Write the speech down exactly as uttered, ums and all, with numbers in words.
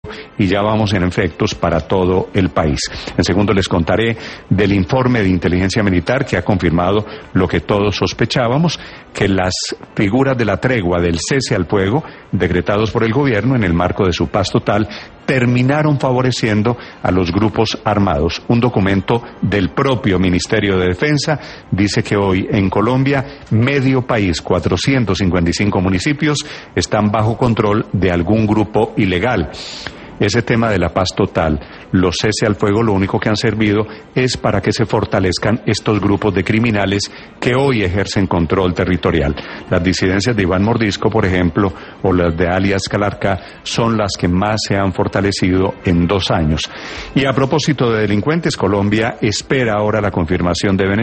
y ya vamos en efectos para todo el país. En segundo les contaré del informe de inteligencia militar que ha confirmado lo que todos sospechábamos, que las figuras de la tregua del cese al fuego decretados por el gobierno en el marco de su paz total terminaron favoreciendo a los grupos armados. Un documento del propio Ministerio de Defensa dice que hoy en Colombia medio país, cuatrocientos cincuenta y cinco municipios, están bajo control de algún grupo ilegal. Ese tema de la paz total, los cese al fuego, lo único que han servido es para que se fortalezcan estos grupos de criminales que hoy ejercen control territorial. Las disidencias de Iván Mordisco, por ejemplo, o las de alias Calarcá, son las que más se han fortalecido en dos años. Y a propósito de delincuentes, Colombia espera ahora la confirmación de Venezuela